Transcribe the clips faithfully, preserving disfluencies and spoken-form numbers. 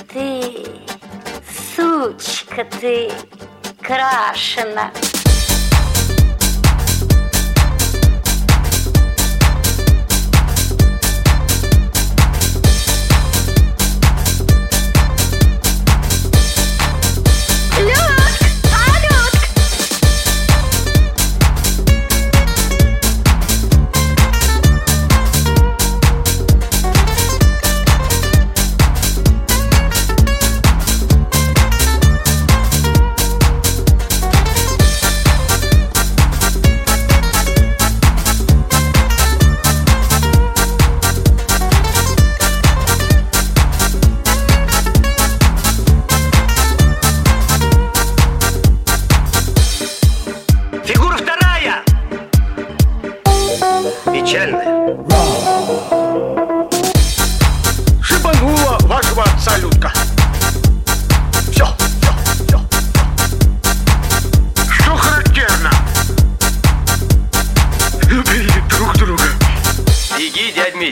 ты, сучка ты, крашена. Печальная. Шибанула вашего отца Людка. Все, все, все. Что характерно? Любили друг друга. Беги, дядь Мить.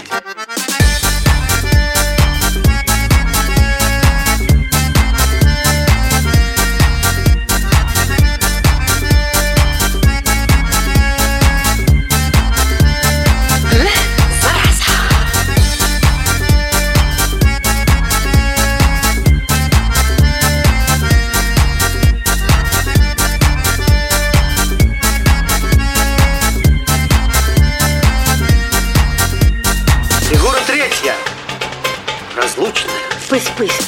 Фигура третья. Разлучная. Пысь-пысь.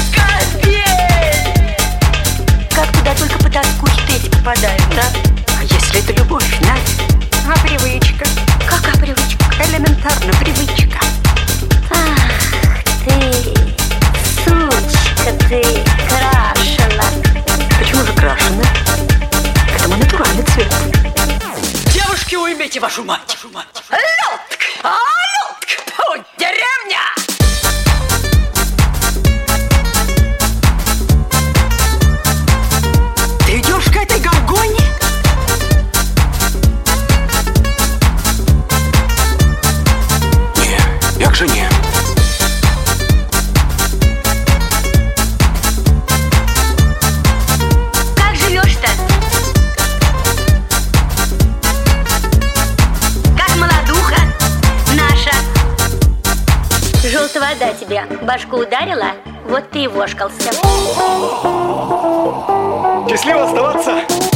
Как туда только по тоскухе эти попадают, да? А если это любовь, Надя? А привычка? Какая привычка? Элементарно привычка. Ах ты, сучка ты, крашена. Почему же крашена? Это мой натуральный цвет. Девушки, уймите вашу мать! Вашу мать. Людка! А, Людка! Фу, деревня! Ты идешь к этой горгоне? Не, як же не? Как живешь-то? Как молодуха наша. Желтая вода тебе башку ударила, вот ты и вошкался. Счастливо оставаться.